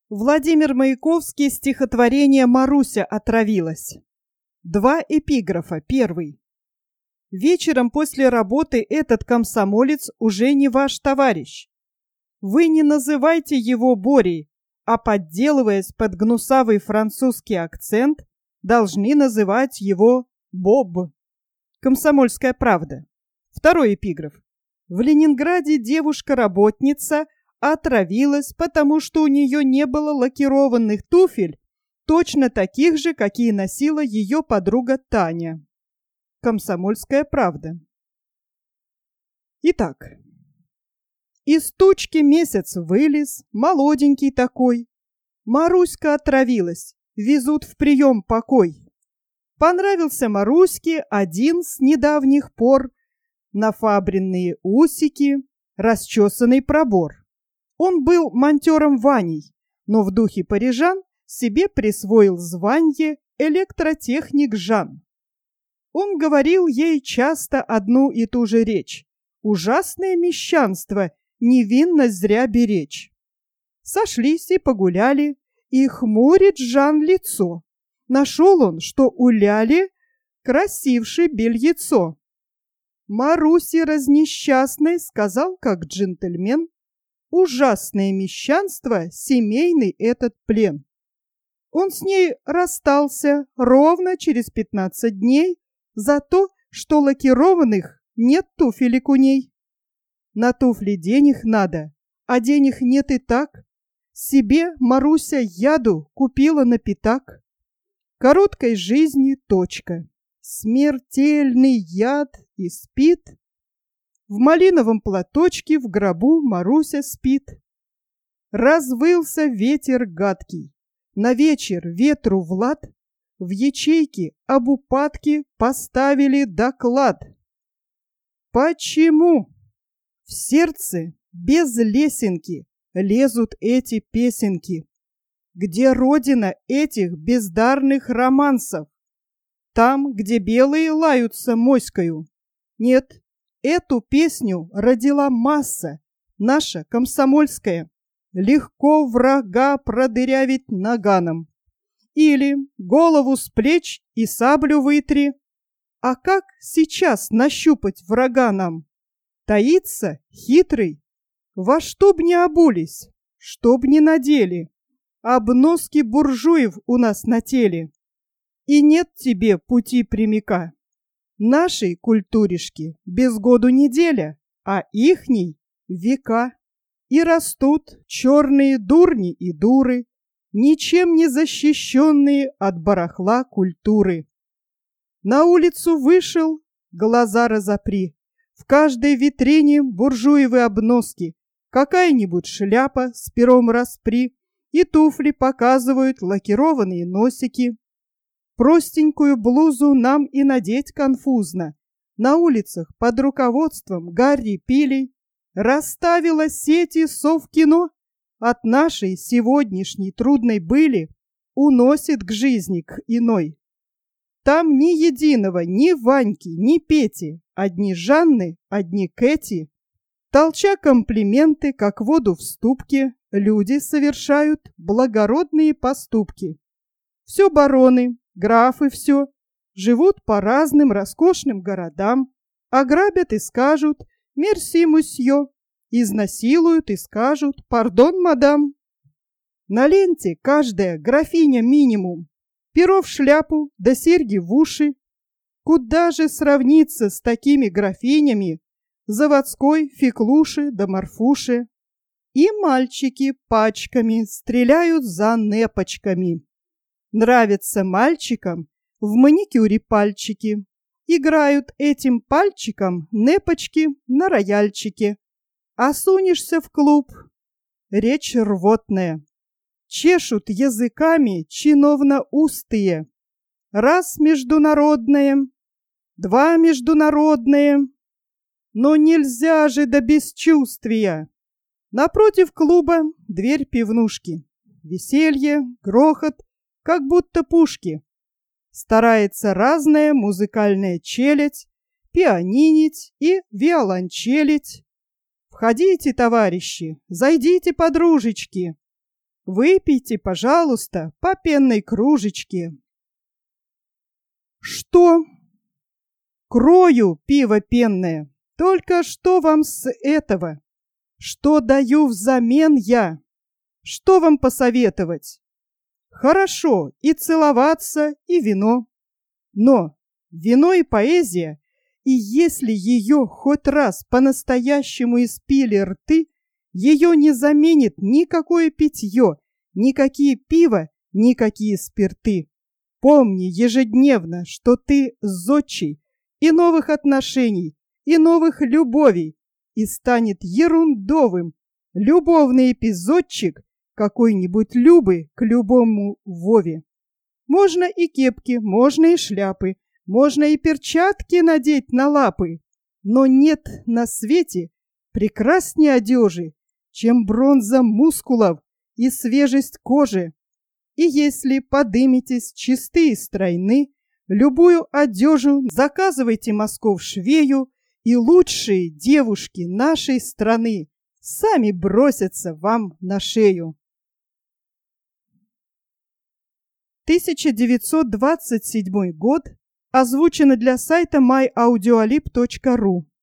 Владимир Маяковский, стихотворение «Маруся отравилась». Два эпиграфа. Первый. Вечером после работы этот комсомолец уже не ваш товарищ. Вы не называйте его Борей, а, подделываясь под гнусавый французский акцент, должны называть его Боб. Комсомольская правда. Второй эпиграф. В Ленинграде девушка-работница отравилась, потому что у нее не было лакированных туфель, точно таких же, какие носила ее подруга Таня. Комсомольская правда. Итак, из тучки месяц вылез, молоденький такой. Маруська отравилась, везут в прием покой. Понравился Маруське один с недавних пор нафабренные усики, расчесанный пробор. Он был монтером Ваней, но в духе парижан себе присвоил звание электротехник Жан. Он говорил ей часто одну и ту же речь. Ужасное мещанство, невинность зря беречь. Сошлись и погуляли, и хмурит Жан лицо. Нашел он, что у Ляли красивше бельецо. Марусе разнесчастной сказал, как джентльмен: ужасное мещанство, семейный этот плен. Он с ней расстался ровно через 15 дней за то, что лакированных нет туфелек у ней. На туфли денег надо, а денег нет и так. Себе Маруся яду купила на пятак. Короткой жизни точка. Смертельный яд и спит. В малиновом платочке в гробу Маруся спит. Развылся ветер гадкий. На вечер ветру Влад в ячейке об упадке поставили доклад. Почему в сердце без лесенки лезут эти песенки? Где родина этих бездарных романсов? Там, где белые лаются моською? Нет. Эту песню родила масса, наша комсомольская. Легко врага продырявить наганом. Или голову с плеч и саблю вытри. А как сейчас нащупать врага нам? Таится хитрый. Во что б не обулись, что б не надели, обноски буржуев у нас на теле. И нет тебе пути прямика. Нашей культуришки без году неделя, а ихней века. И растут черные дурни и дуры, ничем не защищенные от барахла культуры. На улицу вышел, глаза разопри. В каждой витрине буржуевы обноски, какая-нибудь шляпа с пером распри, и туфли показывают лакированные носики. Простенькую блузу нам и надеть конфузно. На улицах под руководством Гарри Пилей расставила сети Совкино. От нашей сегодняшней трудной были уносит к жизни к иной. Там ни единого, ни Ваньки, ни Пети, одни Жанны, одни Кэти. Толча комплименты, как воду в ступке, люди совершают благородные поступки. Все бароны, графы все, живут по разным роскошным городам, ограбят и скажут «мерси, мусье», изнасилуют и скажут «пардон, мадам». На ленте каждая графиня минимум, перо в шляпу да серьги в уши. Куда же сравниться с такими графинями заводской Феклуши да Марфуши? И мальчики пачками стреляют за непочками. Нравится мальчикам в маникюре пальчики. Играют этим пальчиком непочки на рояльчике. А сунешься в клуб. Речь рвотная. Чешут языками чиновно-устые. Раз международное, два международное. Но нельзя же до бесчувствия. Напротив клуба дверь пивнушки. Веселье, грохот, как будто пушки. Старается разная музыкальная челядь пианинить и виолончелить. Входите, товарищи, зайдите, подружечки. Выпейте, пожалуйста, по пенной кружечке. Что? Крою пиво пенное. Только что вам с этого? Что даю взамен я? Что вам посоветовать? Хорошо и целоваться, и вино. Но вино и поэзия, и если ее хоть раз по-настоящему испили рты, ее не заменит никакое питье, никакие пиво, никакие спирты. Помни ежедневно, что ты зодчий и новых отношений, и новых любовей, и станет ерундовым любовный эпизодчик какой-нибудь Любы к любому Вове. Можно и кепки, можно и шляпы, можно и перчатки надеть на лапы, но нет на свете прекрасней одежи, чем бронза мускулов и свежесть кожи. И если подымитесь чисты и стройны, любую одежу заказывайте Москов швею, и лучшие девушки нашей страны сами бросятся вам на шею. 1927 год. Озвучено для сайта myaudioalib.ru.